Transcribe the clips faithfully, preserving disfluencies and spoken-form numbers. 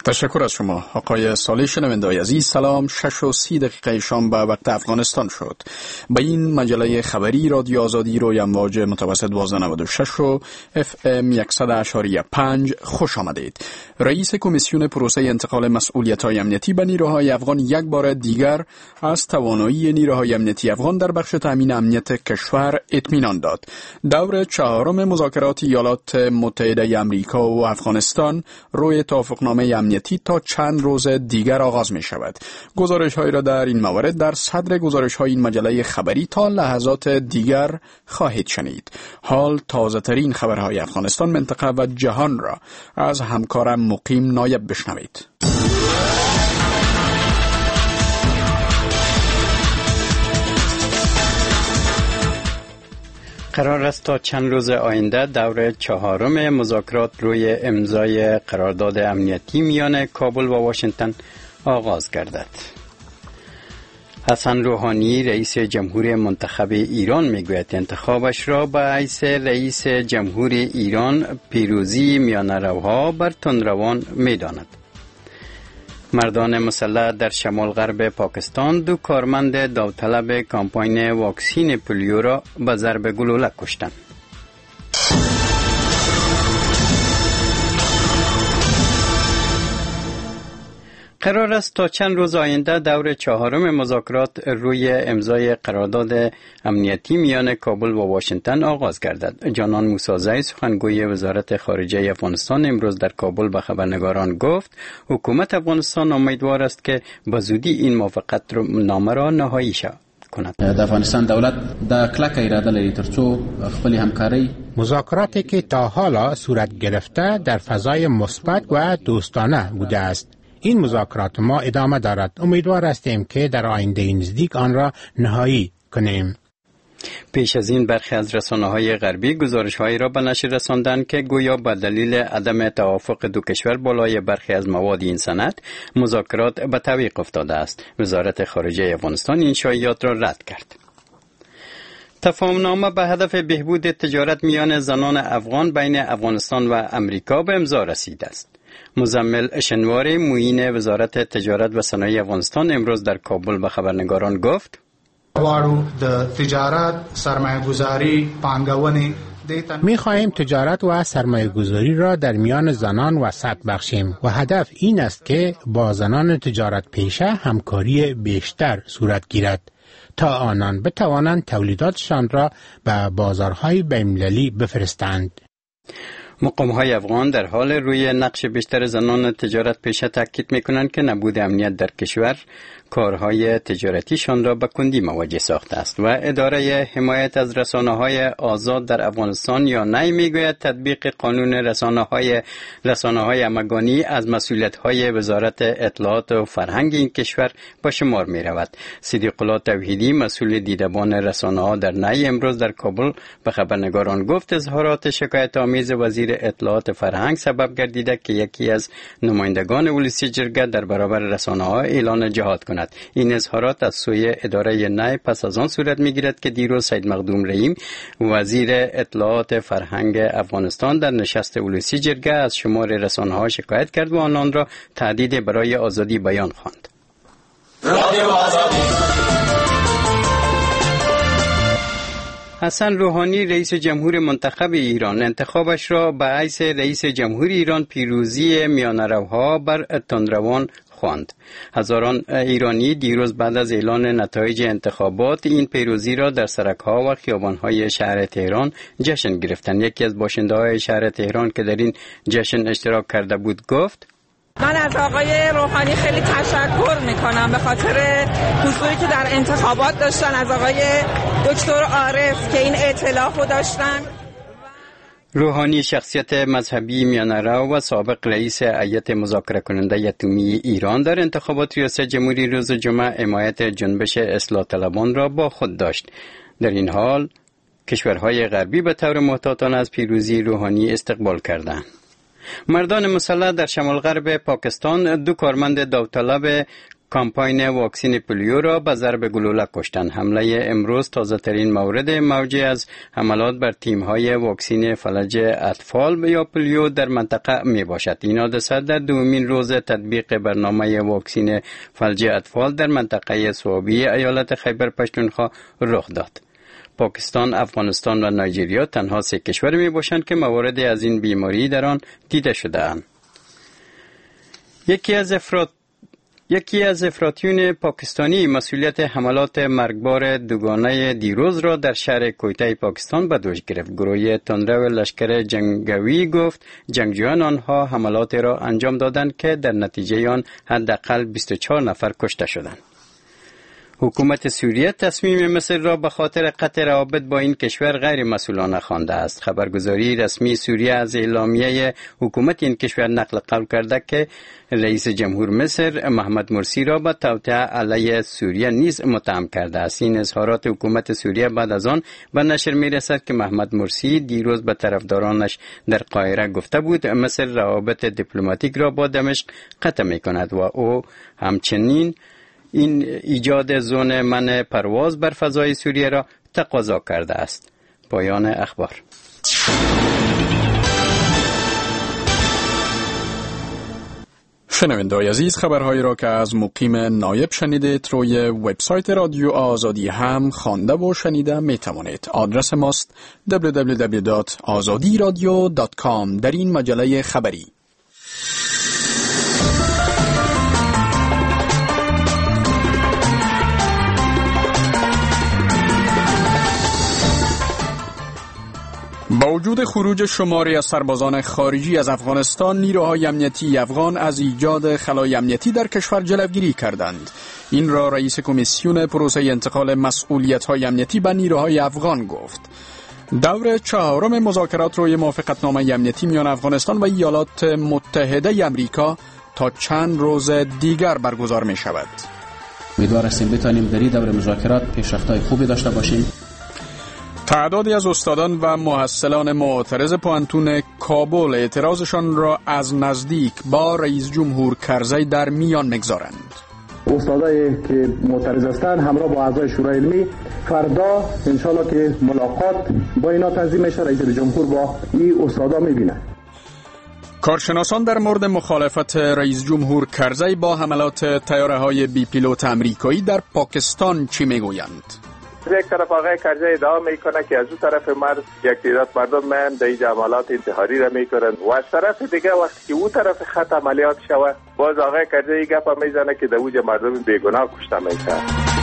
تشکر از شما آقای صالح. شنونده‌های عزیز سلام. شش و سی دقیقه شام به وقت افغانستان شد. به این مجله خبری رادیو آزادی روی امواج متوسط دوازده نود و شش و اف ام صد و شش و پنج خوش آمدید. رئیس کمیسیون پروسه انتقال مسئولیت‌های امنیتی به نیروهای افغان یک بار دیگر از توانایی نیروهای امنیتی افغان در بخش تامین امنیت کشور اطمینان داد. دور چهارم مذاکرات ایالات متحده آمریکا و افغانستان روی توافقنامه امنیتی تا چند روز دیگر آغاز می شود. گزارش های را در این موارد در صدر گزارش های این مجله خبری تا لحظات دیگر خواهید شنید. حال تازه ترین خبرهای افغانستان، منطقه و جهان را از همکارم مقیم نایب بشنوید. قرار است تا چند روز آینده دور چهارم مذاکرات روی امضای قرارداد امنیتی میان کابل و واشنگتن آغاز گردد. حسن روحانی رئیس جمهوری منتخب ایران میگوید انتخابش را به حیث رئیس جمهوری ایران پیروزی میانروها بر تندروان میداند. مردان مسلح در شمال غرب پاکستان دو کارمند داوطلب کمپاین واکسین پولیو را به ضرب گلوله کشتند. قرار است تا چند روز آینده دور چهارم مذاکرات روی امضای قرارداد امنیتی میان کابل و واشنگتن آغاز گردد. جانان موسی‌زئی سخنگوی وزارت خارجه افغانستان امروز در کابل به خبرنگاران گفت حکومت افغانستان امیدوار است که به زودی این موافقت نامه را نهایی شود. د افغانستان دولت د کلک اراده لري ترڅو خپل همکاري مذاکراتی که تا حالا صورت گرفته در فضای مثبت و دوستانه بوده است. این مذاکرات ما ادامه دارد. امیدوار هستیم که در آینده نزدیک آن را نهایی کنیم. پیش از این برخی از رسانه‌های غربی گزارش‌هایی را به نشر رساندند که گویا به دلیل عدم توافق دو کشور بالای برخی از مواد این سند مذاکرات به تعویق افتاده است. وزارت خارجه افغانستان این شایعات را رد کرد. تفاهم‌نامه به هدف بهبود تجارت میان زنان افغان بین افغانستان و امریکا به امضا رسیده است. مزمل شنواری معین وزارت تجارت و صنایع افغانستان امروز در کابل به خبرنگاران گفت می خواهیم تجارت و سرمایه گذاری را در میان زنان وسعت بخشیم و هدف این است که با زنان تجارت پیشه همکاری بیشتر صورت گیرد تا آنان بتوانند تولیداتشان را به بازارهای بین‌المللی بفرستند. مقام‌های افغان در حال روی نقش بیشتر زنان تجارت پیشه تاکید می‌کنند که نبود امنیت در کشور کارهای تجارتیشان را به کندی مواجه ساخته است و اداره حمایت از رسانه‌های آزاد در افغانستان یا نی میگوید تطبیق قانون رسانه‌های رسانه‌های همگانی از مسئولیت‌های وزارت اطلاعات و فرهنگ این کشور به شمار می‌رود. صدیق الله توحیدی مسئول دیدبان رسانه‌ها در نی امروز در کابل به خبرنگاران گفت اظهارات شکایت‌آمیز وزیر اطلاعات فرهنگ سبب گردیده که یکی از نمایندگان ولسی جرگه در برابر رسانه‌ها اعلان جهاد کند. این اظهارات از سوی اداره نی پس از آن صورت می‌گیرد که دیروز سید مخدوم رحیم وزیر اطلاعات فرهنگ افغانستان در نشست ولسی جرگه از شمار رسانه‌ها شکایت کرد و آنان را تهدید برای آزادی بیان خواند. رادیو آزادی. حسن روحانی رئیس جمهور منتخب ایران انتخابش را به حیث رئیس جمهوری ایران پیروزی میانروها بر تندروان خواند. هزاران ایرانی دیروز بعد از اعلان نتایج انتخابات این پیروزی را در سرک‌ها و خیابان‌های شهر تهران جشن گرفتند. یکی از باشنده‌های شهر تهران که در این جشن اشتراک کرده بود گفت: من از آقای روحانی خیلی تشکر میکنم به خاطر حضوری که در انتخابات داشتن، از آقای دکتر عارف که این ائتلاف رو داشتن. روحانی شخصیت مذهبی میانه‌رو و سابق رئیس هیئت مذاکره کننده اتمی ایران در انتخابات ریاست جمهوری روز جمعه حمایت جنبش اصلاح طلبان را با خود داشت. در این حال کشورهای غربی به طور محتاطانه از پیروزی روحانی استقبال کردند. مردان مسلح در شمال غرب پاکستان دو کارمند داوطلب کامپاین واکسین پولیو را به ضرب گلوله کشتند. حمله امروز تازه ترین مورد موجی از حملات بر تیم های واکسین فلج اطفال یا پولیو در منطقه می باشد. این حادثه در دومین روز تطبیق برنامه واکسین فلج اطفال در منطقه صوابی ایالت خیبر پختونخوا رخ داد. پاکستان، افغانستان و نایجریا تنها سه کشور می باشند که موارد از این بیماری در آن دیده شده اند. یکی از افراد یکی از افراطیون پاکستانی مسئولیت حملات مرگبار دوگانه دیروز را در شهر کویته پاکستان به دوش گرفت. گروه تندرو لشکر جنگاوی گفت جنگجویان آنها حملات را انجام دادند که در نتیجه آن حداقل بیست و چهار نفر کشته شدند. حکومت سوریه تصمیم مصر را به خاطر قطع روابط با این کشور غیر مسئولانه خوانده است. خبرگزاری رسمی سوریه از اعلامیه حکومت این کشور نقل قول کرده که رئیس جمهور مصر محمد مرسی را به توطئه علیه سوریه نیز متهم کرده است. این اظهارات حکومت سوریه بعد از آن به نشر می رسد که محمد مرسی دیروز به طرفدارانش در قاهره گفته بود مصر روابط دیپلماتیک را با دمشق قطع می کند و او همچنین این ایجاد زون منع پرواز بر فضای سوریه را تقاضا کرده است. پایان اخبار. شنونده‌های عزیز، خبرهایی را که از مقیم نایب شنیدید روی وبسایت رادیو آزادی هم خوانده و شنیده می توانید. آدرس ماست دبلیو دبلیو دبلیو دات آزادی رادیو دات کام. در این مجله خبری با وجود خروج شماری از سربازان خارجی از افغانستان، نیروهای امنیتی افغان از ایجاد خلای امنیتی در کشور جلوگیری کردند. این را رئیس کمیسیون پروسه انتقال مسئولیت‌های امنیتی به نیروهای افغان گفت. دور چهارم مذاکرات روی موافقتنامه امنیتی میان افغانستان و ایالات متحده آمریکا تا چند روز دیگر برگزار می شود. امیدوار هستیم بتانیم در این دور مذاکرات پیشرفت‌های خوبی داشته باشیم. تعدادی از استادان و محصلان معترض پوهنتون کابل اعتراضشان را از نزدیک با رئیس جمهور کرزی در میان می‌گذارند. استادایی که معترض هستند همراه با اعضای شورای علمی فردا انشالله که ملاقات با اینا تنظیم میشه. رئیس جمهور با این استادا میبینه. کارشناسان در مورد مخالفت رئیس جمهور کرزی با حملات طیاره‌های بی پیلوت آمریکایی در پاکستان چی میگویند؟ یک طرف آقای کرزی ادعا میکنه که از اون طرف مرد یک تعداد مردم من در این عملات انتحاری را میکنند و از طرف دیگه وقتی که اون طرف خط عملیات شود باز آقای کرزی گپ میزنه که در اوج مردم بیگناه کشته میشه.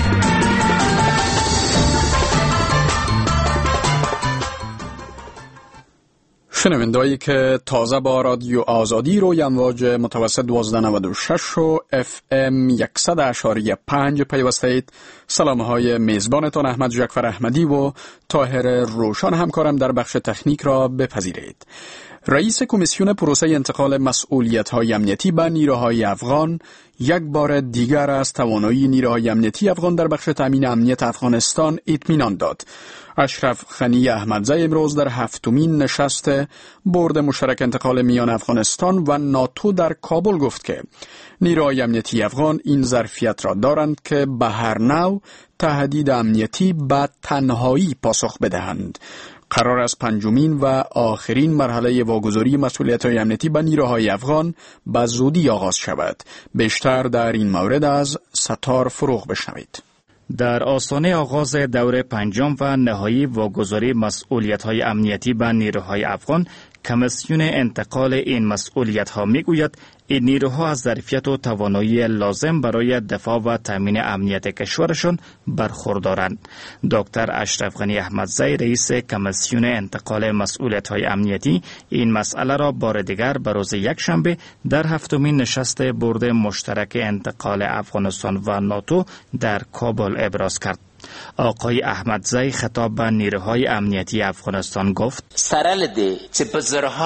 شنوندهایی که تازه با رادیو آزادی روی امواج متوسط دوازده نود و شش و اف ام صد اشاری پنج پیوسته اید، سلام های میزبانتان احمد جعفر احمدی و طاهر روشان همکارم در بخش تکنیک را بپذیرید. رئیس کمیسیون پروسه انتقال مسئولیت‌های امنیتی به نیروهای افغان یک بار دیگر از توانایی نیروهای امنیتی افغان در بخش تامین امنیت افغانستان اطمینان داد. اشرف غنی احمدزی امروز در هفتمین نشست بورد مشترک انتقال میان افغانستان و ناتو در کابل گفت که نیروهای امنیتی افغان این ظرفیت را دارند که به هر نوع تهدید امنیتی به تنهایی پاسخ بدهند. قرار است پنجمین و آخرین مرحله واگذاری مسئولیت‌های امنیتی به نیروهای افغان به زودی آغاز شود. بیشتر در این مورد از ستار فروغ بشنوید. در آستانه آغاز دور پنجم و نهایی واگذاری مسئولیت‌های امنیتی به نیروهای افغان، کمیسیون انتقال این مسئولیت‌ها می‌گوید این نیروها از ظرفیت و توانایی لازم برای دفاع و تامین امنیت کشورشان برخوردارند. دکتر اشرف غنی احمدزی رئیس کمیسیون انتقال مسئولیت‌های امنیتی این مسئله را بار دیگر به روز یکشنبه در هفتمین نشست بورد مشترک انتقال افغانستان و ناتو در کابل ابراز کرد. آقای احمدزی خطاب به نیروهای امنیتی افغانستان گفت: سره لدی چې په زرها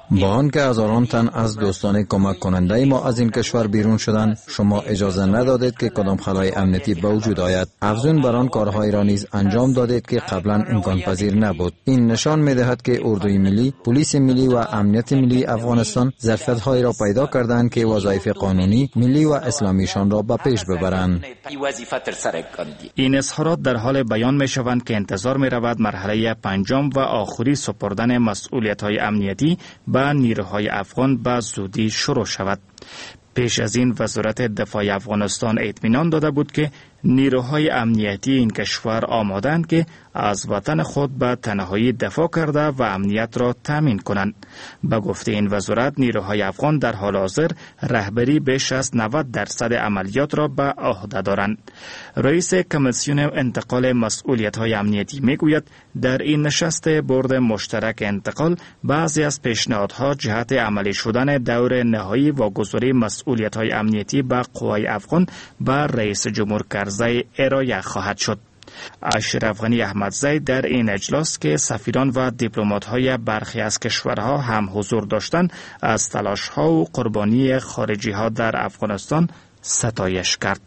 با آنکه هزاران تن از دوستان کمک کننده ما از این کشور بیرون شدند، شما اجازه ندادید که کدام خلای امنیتی به وجود آید. افزون بر آن کارهای را نیز انجام دادید که قبلا امکان پذیر نبود. این نشان می‌دهد که اردوی ملی، پلیس ملی و امنیت ملی افغانستان ظرفیت‌هایی را پیدا کردند که وظایف قانونی، ملی و اسلامیشان را به پیش ببرند. این اظهارات در حال بیان می‌شوند که انتظار می‌رود مرحله پنجم و آخری سپردن مسئولیت‌های امنیتی به نیروهای افغان به زودی شروع شود. پیش از این وزارت دفاع افغانستان اطمینان داده بود که نیروهای امنیتی این کشور آمادند که از وطن خود به تنهایی دفاع کرده و امنیت را تامین کنند. به گفته این وزارت، نیروهای افغان در حال حاضر رهبری بیش از نود درصد عملیات را به عهده دارند. رئیس کمیسیون انتقال مسئولیت‌های امنیتی میگوید در این نشست بورد مشترک انتقال بعضی از پیشنهادها جهت عملی شدن دور نهایی واگذاری مسئولیت‌های امنیتی به قوای افغان به رئیس جمهور کرزی ارائه خواهد شد. اشرف غنی احمدزی در این اجلاس که سفیران و دیپلمات‌های برخی از کشورها هم حضور داشتند، از تلاش‌ها و قربانی خارجی‌ها در افغانستان ستایش کرد.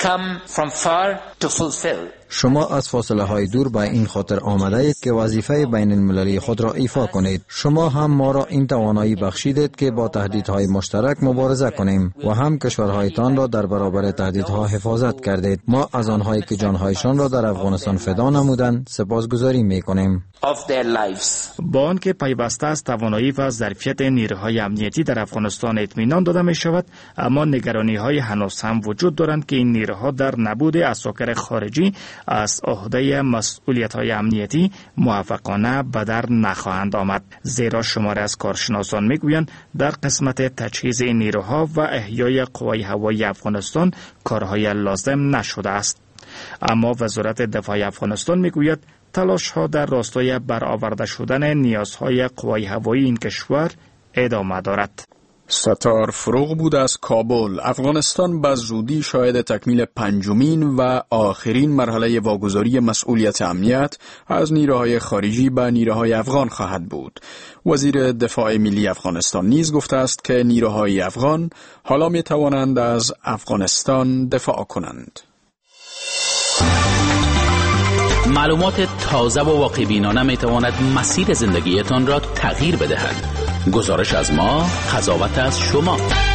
شما از فاصله های دور به این خاطر آمده اید که وظیفه بین المللی خود را ایفا کنید. شما هم ما را این توانایی بخشیدید که با تهدیدهای مشترک مبارزه کنیم و هم کشورهایتان را در برابر تهدیدها حفاظت کردید. ما از آنهایی که جانهایشان را در افغانستان فدا نمودند سپاسگزاری می‌کنیم. با آنکه پیوسته از توانایی و ظرفیت نیروهای امنیتی در افغانستان اطمینان داده می شود، اما نگرانی‌های هنوز هم وجود دارند که این نیروها در نبود عساکر خارجی از عهده مسئولیت‌های امنیتی موفقانه به در نخواهند آمد، زیرا شماره از کارشناسان میگویند در قسمت تجهیز این نیروها و احیای قوای هوایی افغانستان کارهای لازم نشده است. اما وزارت دفاع افغانستان میگوید تلاش‌ها در راستای برآورده شدن نیازهای قوای هوایی این کشور ادامه دارد. ستار فروغ بود از کابل. افغانستان به زودی شاهد تکمیل پنجمین و آخرین مرحله واگذاری مسئولیت امنیت از نیروهای خارجی به نیروهای افغان خواهد بود. وزیر دفاع ملی افغانستان نیز گفته است که نیروهای افغان حالا می توانند از افغانستان دفاع کنند. معلومات تازه و واقع بینانه می تواند مسیر زندگیتان را تغییر بدهد. گزارش از ما، قضاوت از شما.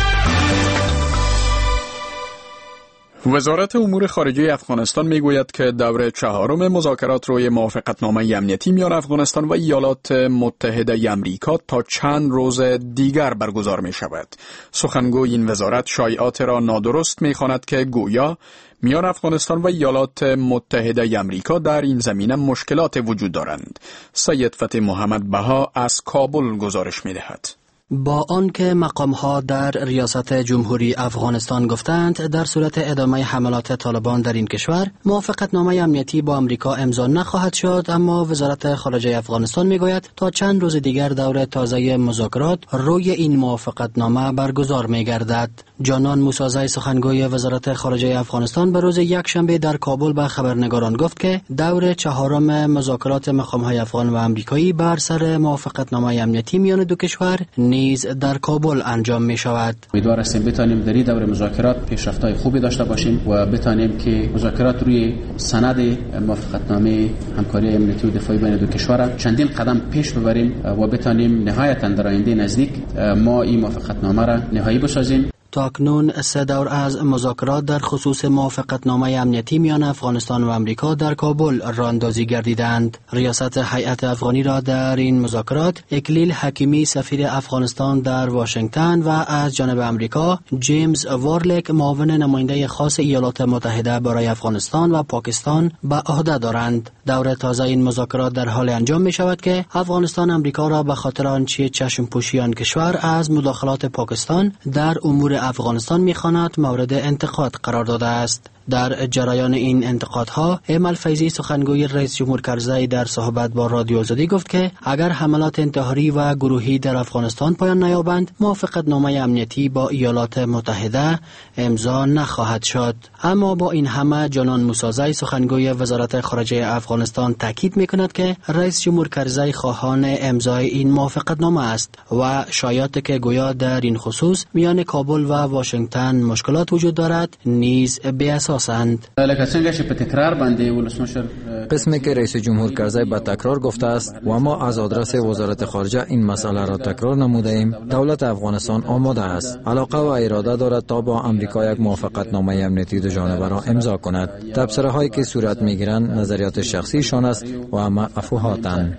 وزارت امور خارجه افغانستان میگوید که دور چهارم مذاکرات روی موافقتنامه امنیتی میان افغانستان و ایالات متحده امریکا تا چند روز دیگر برگزار می شود. سخنگوی این وزارت شایعات را نادرست می خواند که گویا میان افغانستان و ایالات متحده امریکا در این زمینه مشکلات وجود دارند. سید فتح محمد بها از کابل گزارش می دهد. با آنکه مقام‌ها در ریاست جمهوری افغانستان گفتند در صورت ادامه حملات طالبان در این کشور موافقتنامه امنیتی با امریکا امضا نخواهد شد، اما وزارت خارجه افغانستان میگوید تا چند روز دیگر دور تازه مذاکرات روی این موافقتنامه برگزار میگردد. جانان موسازی سخنگوی وزارت خارجه افغانستان به روز یکشنبه در کابل به خبرنگاران گفت که دور چهارم مذاکرات مقام‌های افغان و امریکایی بر سر موافقتنامه امنیتی میان دو کشور نیز در کابل انجام می شود. امیدوار هستیم بتانیم در این دور مذاکرات پیشرفت‌های خوبی داشته باشیم و بتانیم که مذاکرات روی سند موافقتنامه همکاری امنیتی و دفاعی بین دو کشور چندین قدم پیش ببریم و بتانیم نهایتاً در آینده نزدیک ما این موافقتنامه را نهایی بسازیم. تاکنون سه دور از مذاکرات در خصوص موافقتنامه امنیتی میان افغانستان و امریکا در کابل راندازی گردیدند. ریاست هیئت افغانی را در این مذاکرات اکلیل حکیمی سفیر افغانستان در واشنگتن و از جانب امریکا جیمز وارلک معاون نماینده خاص ایالات متحده برای افغانستان و پاکستان به عهده دارند. دور تازه این مذاکرات در حال انجام می شود که افغانستان امریکا را به خاطر آنچه چشم پوشی آن کشور از مداخلات پاکستان در امور افغانستان می‌خواند مورد انتقاد قرار داده است. در جریان این انتقادها ایمل فیضی سخنگوی رئیس جمهور کرزی در صحبت با رادیو آزادی گفت که اگر حملات انتحاری و گروهی در افغانستان پایان نیابند موافقتنامه امنیتی با ایالات متحده امضا نخواهد شد. اما با این همه جانان موسازی سخنگوی وزارت خارجه افغانستان تاکید میکند که رئیس جمهور کرزی خواهان امضای این موافقتنامه است و شایعاتی که گویا در این خصوص میان کابل و واشنگتن مشکلات وجود دارد نیز بی اساسند. قسمی که رئیس جمهور کرزی به تکرار گفته است و ما از آدرس وزارت خارجه این مسئله را تکرار نموده ایم، دولت افغانستان آماده است، علاقه و اراده دارد تا با امریکا یک موافقتنامه امنیتی دو جانبه را امضا کند. تبصره هایی که صورت میگیرند نظریات شخصی شان است و اما افواهاتند.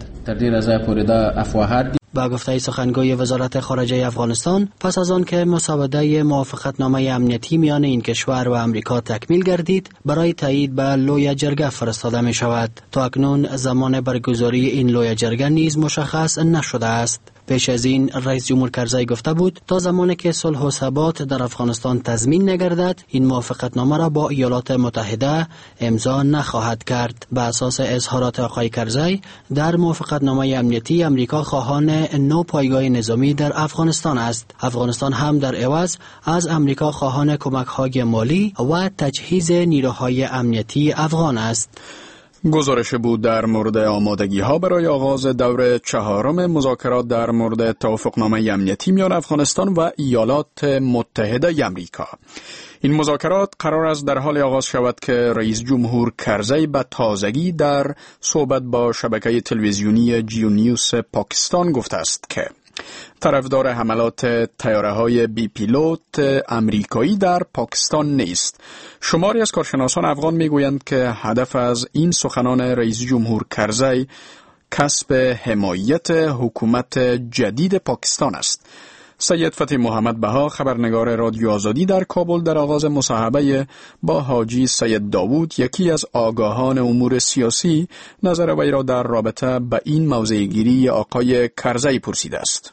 با گفته سخنگوی وزارت خارجه افغانستان، پس از آن که مسوده موافقتنامه امنیتی میان این کشور و امریکا تکمیل گردید، برای تایید به لوی جرگه فرستاده می شود. تا اکنون زمان برگزاری این لوی جرگه نیز مشخص نشده است. پیش از این رئیس جمهور کرزی گفته بود تا زمانی که صلح و ثبات در افغانستان تضمین نگردد این موافقتنامه را با ایالات متحده امضا نخواهد کرد. به اساس اظهارات آقای کرزی در موافقتنامه امنیتی امریکا خواهان نو پایگاه نظامی در افغانستان است. افغانستان هم در عوض از امریکا خواهان کمک‌های مالی و تجهیز نیروهای امنیتی افغان است. گزارش بود در مورد آمادگی ها برای آغاز دور چهارم مذاکرات در مورد توافقنامه امنیتی میان افغانستان و ایالات متحده آمریکا. این مذاکرات قرار است در حال آغاز شود که رئیس جمهور کرزی به تازگی در صحبت با شبکه تلویزیونی جیو نیوز پاکستان گفته است که طرفدار حملات طیاره‌های بی پیلوت امریکایی در پاکستان نیست. شماری از کارشناسان افغان میگویند که هدف از این سخنان رئیس جمهور کرزی کسب حمایت حکومت جدید پاکستان است. سید فتحی محمد بها، خبرنگار رادیو آزادی در کابل، در آغاز مصاحبه با حاجی سید داوود، یکی از آگاهان امور سیاسی، نظر وی را در رابطه به این موضع‌گیری آقای کرزی پرسیده است.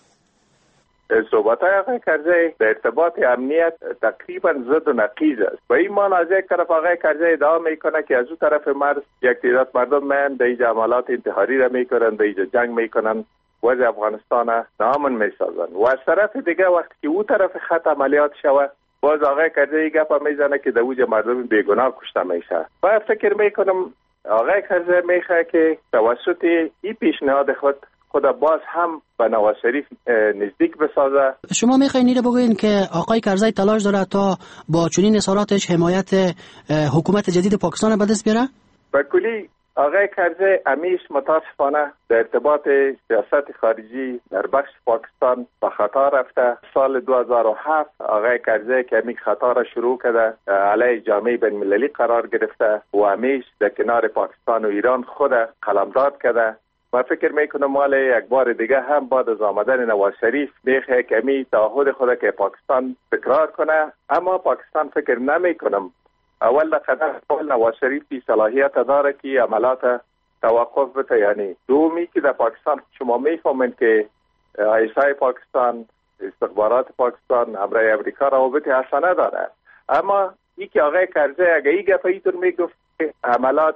صحبت‌های آقای کرزی در ارتباط امنیت تقریبا ضد و نقیض است. به این معنی از یک طرف آقای کرزی ادعا میکنه که از اون طرف مرز یک تعداد مردم من در اینجا عملات انتحاری را میکنن، در اینجا جنگ میکنن، وضع افغانستان نامن میسازن. و از طرف دیگه وقتی که اون طرف خط عملیات شوه باز آقای کرزی گپ میزنه که در اوج مردم بیگناه کشته میشه. و فکر میکنم آقای کرزی میخواد که توسط این پیشنهاد خود خدا باز هم به نواز شریف نزدیک بسازه. شما میخواین اینو بگوین که آقای کرزی تلاش داره تا با چنین اظهاراتش حمایت حکومت جدید پاکستان به دست بیاره؟ به کلی آقای کرزی همیش متاسفانه در ارتباط سیاست خارجی در بخش پاکستان به خطا رفته. سال دو هزار و هفت آقای کرزی که همین خطا را شروع کرده علیه جامعه بین المللی قرار گرفته و همیش در کنار پاکستان و ایران خود قلمداد کرده. و فکر میکنم مال یک بار دیگه هم بعد از آمدن نواز شریف میخواد که می تعهد خود که پاکستان تکرار کنه، اما پاکستان فکر نمیکنم اول قدر اول نواز شریف بی صلاحیت داره که عملات توقف بده. یعنی دومی که در پاکستان شما میفهمید که ایسای پاکستان، استخبارات پاکستان همراه امریکا روابط حسنه داره، اما این که آقای کرزی اگه این گفت اینطور میگفت عملات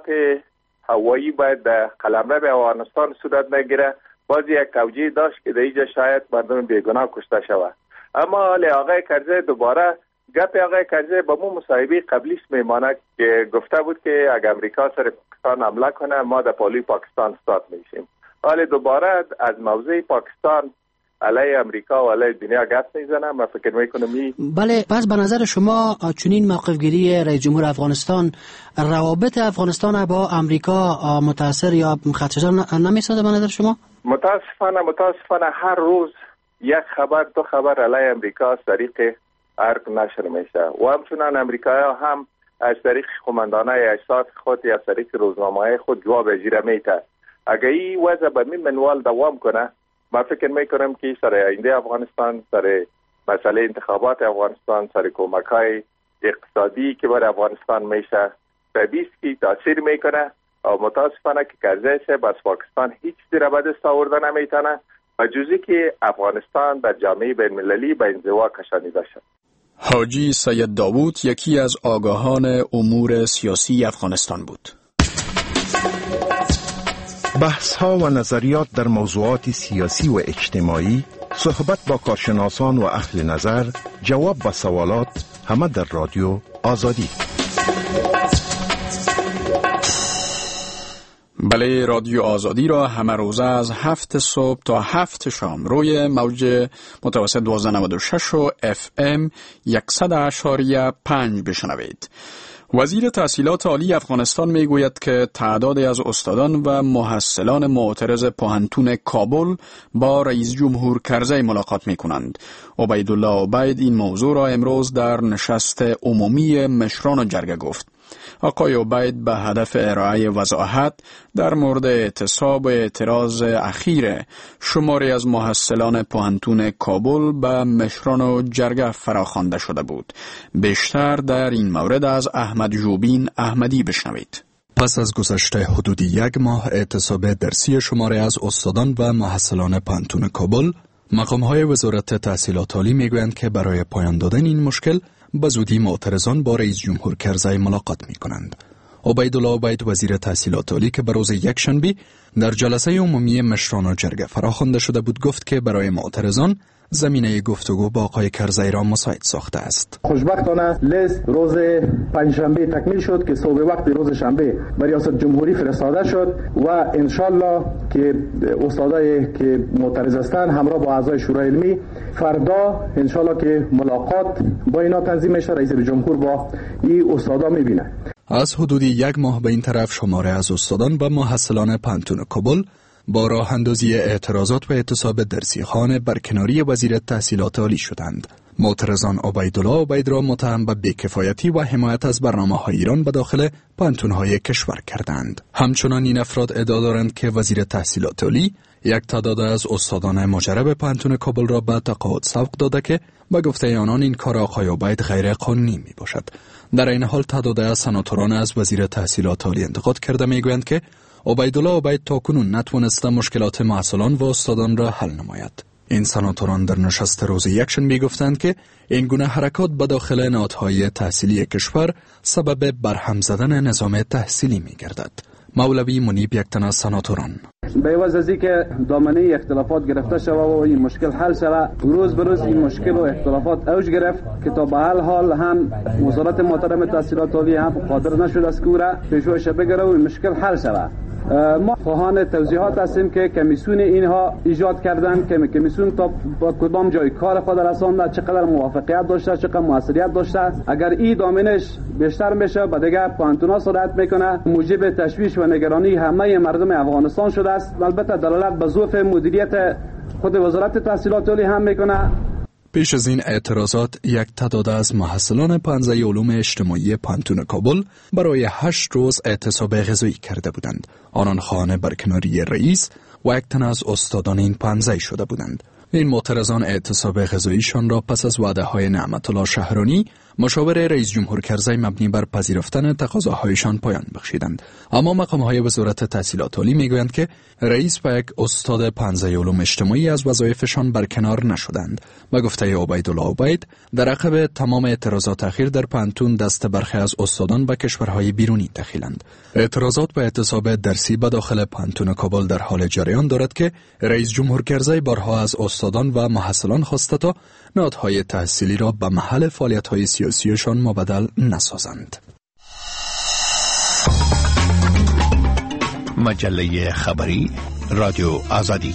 هوایی باید در قلمرو به افغانستان صورت نگیره، باز یک توجیه داشت که در اینجا شاید مردم بیگناه کشته شود. اما حال آقای کرزی دوباره گپ آقای کرزی با مو مصاحبه قبلیش میماند که گفته بود که اگر امریکا سر پاکستان حمله کنه ما در پالوی پاکستان استاد میشیم. حال دوباره از موضوع پاکستان علیه امریکا و علیه دنیا گپ میزنه. من فکر میکنم این بله. پس به نظر شما چنین موقف گیری رئیس جمهور افغانستان روابط افغانستان با امریکا متاثر یا خدشه‌دار نمیسازه به نظر شما؟ متاسفانه متاسفانه هر روز یک خبر دو خبر علیه امریکا از طریق ارگ نشر میشه و همچنان امریکایی‌ها هم از طریق قماندانه اجساد خود یا از طریق روزنامه‌های خود جواب اجیره میده. اگر این وضع به این منوال دوام کنه من فکر میکنم که سر آینده افغانستان، سر مسئله انتخابات افغانستان، سر کمک‌های اقتصادی که برای افغانستان میشه طبیعی که تاثیر میکنه و متاسفانه که کرزی صاحب از پاکستان هیچ چیزی را به دست آورده نمیتونه و جزی که افغانستان در جامعه بین المللی به انزوا کشانیده شد. حاجی سید داوود یکی از آگاهان امور سیاسی افغانستان بود. بحث‌ها و نظریات در موضوعات سیاسی و اجتماعی، صحبت با کارشناسان و اهل نظر، جواب به سوالات، همه در رادیو آزادی. بله، رادیو آزادی را همه روزه از هفت صبح تا هفت شام روی موج متوسط دوازده نود و شش و اف ام صد اشاریه پنج بشنوید. وزیر تحصیلات عالی افغانستان می گوید که تعدادی از استادان و محصلان معترض پوهنتون کابل با رئیس جمهور کرزی ملاقات می کنند. عبیدالله عبید این موضوع را امروز در نشست عمومی مشران جرگه گفت. آقای عبید به هدف ارائه وضاحت در مورد اعتصاب و اعتراض اخیر شماری از محصلان پوهنتون کابل به مشران و جرگه فراخوانده شده بود. بیشتر در این مورد از احمد جوبین احمدی بشنوید. پس از گذشته حدود یک ماه اعتصاب درسی شماری از استادان و محصلان پوهنتون کابل، مقام‌های وزارت تحصیلات عالی میگویند که برای پایان دادن این مشکل به زودی معترضان با رئیس جمهور کرزی ملاقات می کنند. عبیدالله عبید وزیر تحصیلات عالی که به روز یکشنبه در جلسه عمومی مشران و جرگه فراخوانده شده بود گفت که برای معترضان زمینه گفتگو با آقای کرزی را مساعد ساخته است. خوشبختانه لیست روز پنجشنبه تکمیل شد که صبح وقت روز شنبه به ریاست جمهوری فرستاده شد و انشالله که استادایی که معترض هستند همراه با اعضای شورای علمی فردا انشالله که ملاقات با اینا تنظیم میشه. رئیس جمهور با این استادا میبینه. از حدود یک ماه به این طرف شماره از استادان و محصلان پوهنتون کابل با راه اندازی اعتراضات و اعتصاب درسی خانه برکناری وزیر تحصیلات عالی شدند. معترضان عبیدالله عبید را متهم به بی‌کفایتی و حمایت از برنامه‌های ایران به داخل پوهنتون‌های کشور کردند. همچنان این افراد ادعا دارند که وزیر تحصیلات عالی یک تعداد از استادان مجرب پوهنتون کابل را به تقاعد سوق داده که با گفته آنان این کار آقای عبید غیر قانونی می باشد. در این حال تعداد از سناتوران از وزیر تحصیلات عالی انتقاد کرده میگویند که عبیدالله عبید تاکنون نتوانسته مشکلات محصلان و استادان را حل نماید. این سناتوران در نشست روز یکشنبه گفتند که این گونه حرکات به داخل نهادهای تحصیلی کشور سبب برهم زدن نظام تحصیلی می گردد. مولوی منیب یک تن از سناتوران: به عوض از اینکه دامنه اختلافات گرفته شود و این مشکل حل شود، روز به روز این مشکل و اختلافات اوج گرفت که تا به هر حال هم وزارت محترم تحصیلات عالی هم قادر نشد از که او را پیشوش بگیره و این مشکل حل شود. ما خواهان توضیحات هستیم که کمیسیون اینها ایجاد کردن که کمیسیون تا با کدام جای کار خود رسانده، چقدر موافقت داشته، چقدر موثریت داشته. اگر این دامنش بیشتر میشه به دیگر پوهنتون‌ها سرایت میکنه، موجب تشویش و نگرانی همه مردم افغانستان شده است. البته دلالت به ضعف مدیریت خود وزارت تحصیلات عالی هم میکنه. پیش از این اعتراضات یک تعداد از محصلان پانزده علوم اجتماعی پوهنتون کابل برای هشت روز اعتصاب غذایی کرده بودند. آنان خواهان برکناری رئیس و یک تن از استادان این پانزده شده بودند. این معترضان اعتصاب غذاییشان را پس از وعده های نعمت الله شهرانی مشاور رئیس جمهور کرزی مبنی بر پذیرفتن تقاضاهایشان پایان بخشیدند. اما مقام های وزارت تحصیلات عالی میگویند که رئیس و یک استاد پانزده علوم اجتماعی از وظایفشان برکنار نشدند. و گفته عبیدالله عبید در عقب تمام اعتراضات اخیر در پوهنتون دست برخی از استادان و کشورهای بیرونی دخیلند. اعتراضات و اعتصاب درسی به داخل پوهنتون کابل در حال جریان دارد که رئیس جمهور کرزی بارها از استادان و محصلان خواسته تا نهادهای تحصیلی را به محل فعالیت‌های سیاسیشان مبدل نسازند. مجله خبری رادیو آزادی.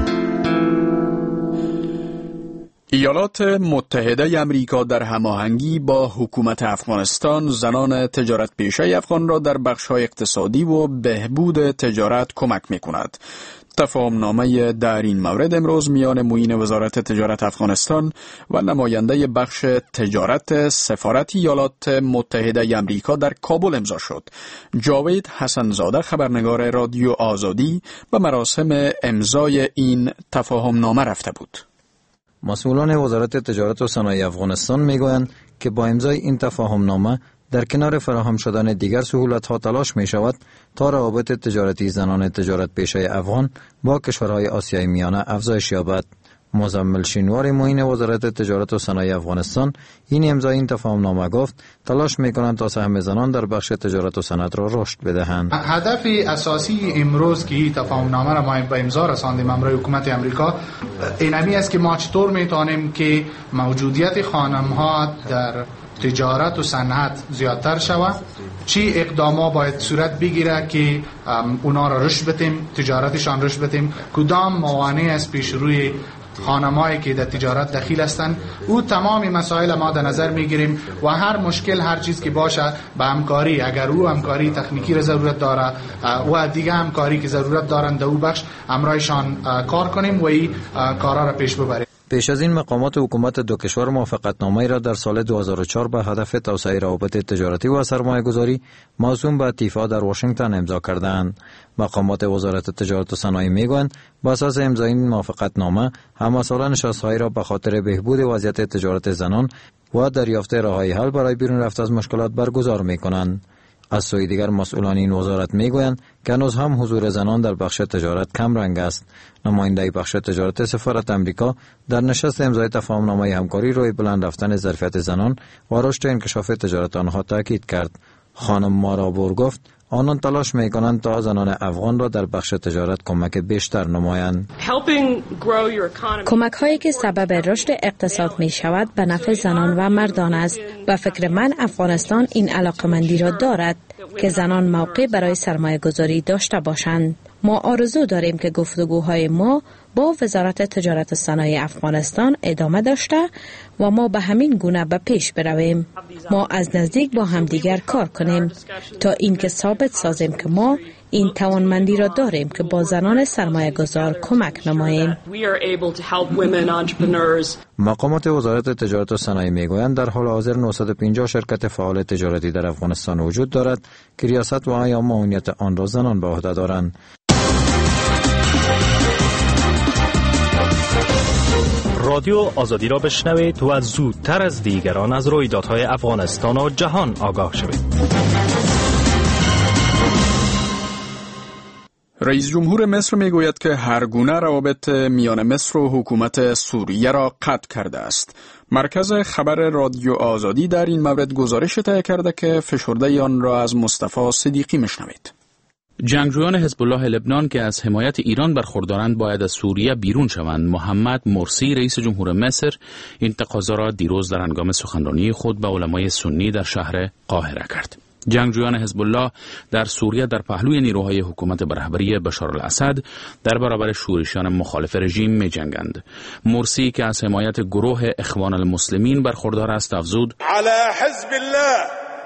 ایالات متحده امریکا در هماهنگی با حکومت افغانستان زنان تجارت پیشه افغان را در بخش‌های اقتصادی و بهبود تجارت کمک می‌کند. تفاهم نامه در این مورد امروز میان معین وزارت تجارت افغانستان و نماینده بخش تجارت سفارت ایالات متحده امریکا در کابل امضا شد. جاوید حسنزاده خبرنگار رادیو آزادی به مراسم امضای این تفاهم نامه رفته بود. مسئولان وزارت تجارت و صنایع افغانستان میگویند که با امضای این تفاهم نامه در کنار فراهم شدن دیگر سهولت‌ها تلاش می شود تا روابط تجارتی زنان تجارت پیشه افغان با کشورهای آسیای میانه افزایش یابد. مزمل شینوار معین وزارت تجارت و صنایع افغانستان این امضای این تفاهم نامه گفت تلاش میکنند تا سهم زنان در بخش تجارت و صنعت را رشد بدهند. هدف اساسی امروز که این تفاهم نامه را ما به امضا رساندیم امروز حکومت امریکا اینمی است که ما چطور میتونیم که موجودیت خانم ها در تجارت و صنعت زیادتر شود، چی اقدامات باید صورت بگیره که اونا را رشد بدیم، تجارتشان رشد بدیم، کدام موانع از پیش روی خانمایی که در تجارت دخیل هستند، او تمامی مسائل ما در نظر میگیریم و هر مشکل هر چیز که باشه به همکاری، اگر او همکاری تکنیکی را ضرورت داره و دیگه همکاری که ضرورت دارند در او بخش همراهشان کار کنیم و این کارا را پیش ببریم. پیش از این مقامات حکومت دو کشور موافقتنامه را در سال دو هزار و چهار به هدف توسعه روابط تجارتی و سرمایه گذاری موسوم به تیفا در واشنگتن امضا کردند. مقامات وزارت تجارت و صنایع میگویند با اساس امضای این موافقتنامه همساله نشست‌هایی را به خاطر بهبود وضعیت تجارت زنان و دریافت راه‌های حل برای بیرون رفت از مشکلات برگزار می‌کنند. از سوی دیگر مسئولان این وزارت میگویند که هنوز هم حضور زنان در بخش تجارت کم رنگ است. نماینده بخش تجارت سفارت امریکا در نشست امضای تفاهم نامه همکاری روی بلند رفتن ظرفیت زنان و رشد انکشاف تجارت آنها تاکید کرد. خانم مارا بور گفت آنان تلاش میکنند تا زنان افغان را در بخش تجارت کمک بیشتر نمایند. کمک هایی که سبب رشد اقتصاد می شود به نفع زنان و مردان است. به فکر من افغانستان این علاقمندی را دارد که زنان موقع برای سرمایه گذاری داشته باشند. ما آرزو داریم که گفتگوهای ما با وزارت تجارت و صنایع افغانستان ادامه داشته و ما به همین گونه به پیش برویم. ما از نزدیک با همدیگر کار کنیم تا اینکه ثابت سازیم که ما این توانمندی را داریم که با زنان سرمایه گذار کمک نماییم. مقامات وزارت تجارت و صنایع میگویند در حال حاضر نهصد و پنجاه شرکت فعال تجارتی در افغانستان وجود دارد که ریاست و یا معاونیت آن را زنان به عهده دارند. رادیو آزادی را بشنوید و زودتر از دیگران از رویدادهای افغانستان و جهان آگاه شوید. رئیس جمهور مصر میگوید که هر گونه روابط میان مصر و حکومت سوریه را قطع کرده است. مرکز خبر رادیو آزادی در این مورد گزارش تهیه کرده که فشرده آن را از مصطفی صدیقی میشنوید. جنگجویان حزب الله لبنان که از حمایت ایران برخوردارند باید از سوریه بیرون شوند. محمد مرسی رئیس جمهور مصر این تقاضا را دیروز در هنگام سخنرانی خود به علمای سنی در شهر قاهره کرد. جنگجویان حزب الله در سوریه در پهلوی نیروهای حکومت به رهبری بشار الاسد در برابر شورشیان مخالف رژیم می جنگند. مرسی که از حمایت گروه اخوان المسلمین برخوردار است افزود: علی حزب الله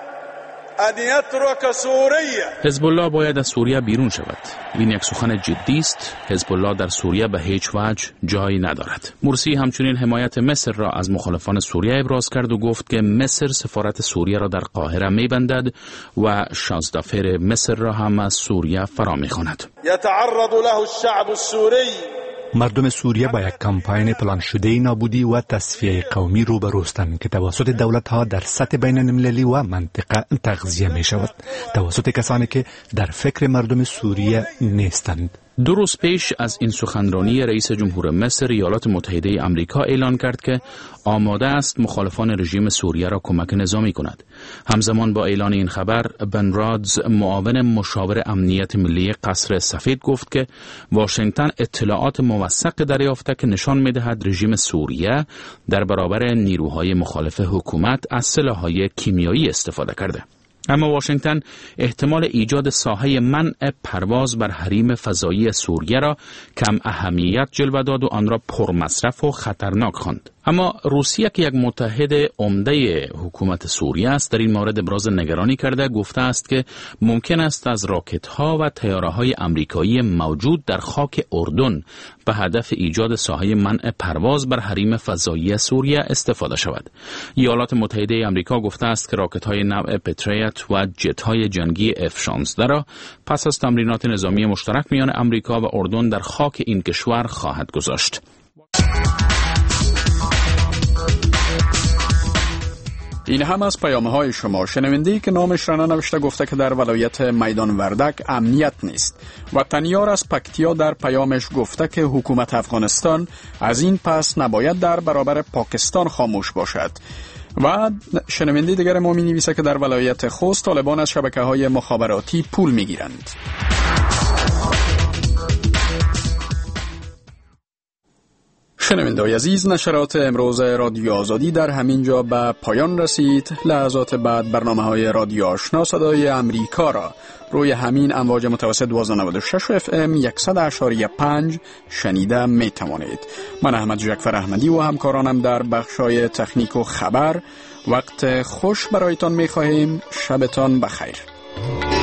ان یترک سوریه. حزب الله باید از سوریه بیرون شود. این یک سخن جدی است. حزب الله در سوریه به هیچ وجه جایی ندارد. مرسی همچنین حمایت مصر را از مخالفان سوریه ابراز کرد و گفت که مصر سفارت سوریه را در قاهره می‌بندد و شانزدافر مصر را هم از سوریه فرا می‌خواند. یتعرض له الشعب السوری. مردم سوریه با یک کمپاین پلان شده نابودی و تصفیه قومی روبروستند که توسط دولت‌ها در سطح بین‌المللی و منطقه تغذیه می‌شود، توسط کسانی که در فکر مردم سوریه نیستند. دو روز پیش از این سخنرانی رئیس جمهور مصر ایالات متحده آمریکا اعلان کرد که آماده است مخالفان رژیم سوریه را کمک نظامی کند. همزمان با اعلان این خبر بن رادز معاون مشاور امنیت ملی قصر سفید گفت که واشنگتن اطلاعات موثق دریافته که نشان می‌دهد رژیم سوریه در برابر نیروهای مخالف حکومت از سلاح‌های کیمیایی استفاده کرده. اما واشنگتن احتمال ایجاد ساحه منع پرواز بر حریم فضایی سوریه را کم اهمیت جلوه داد و آن را پرمصرف و خطرناک خواند. اما روسیه که یک متحد عمده حکومت سوریه است در این مورد ابراز نگرانی کرده، گفته است که ممکن است از راکت‌ها و طیاره‌های آمریکایی موجود در خاک اردن به هدف ایجاد ساحه منع پرواز بر حریم فضایی سوریه استفاده شود. ایالات متحده آمریکا گفته است که راکت‌های نوع پتریت و جت‌های جنگی اف شانزده را پس از تمرینات نظامی مشترک میان آمریکا و اردن در خاک این کشور خواهد گذاشت. این هم از پیامه های شما. شنونده‌ای که نامش را ننوشته گفته که در ولایت میدان وردک امنیت نیست. وطنیار از پکتیا در پیامش گفته که حکومت افغانستان از این پس نباید در برابر پاکستان خاموش باشد. و شنونده دیگر ما می نویسه که در ولایت خوست طالبان از شبکه های مخابراتی پول می گیرند. شنونده‌های عزیز، نشرات امروز رادیو آزادی در همین جا به پایان رسید. لحظات بعد برنامه‌های رادیو آشنا صدای امریکا را روی همین امواج متوسط دوازده نود و شش اف ام صد و اشاری پنج شنیده می توانید. من احمد جعفر احمدی و همکارانم در بخشای تکنیک و خبر وقت خوش برایتان می خواهیم. شبتان بخیر.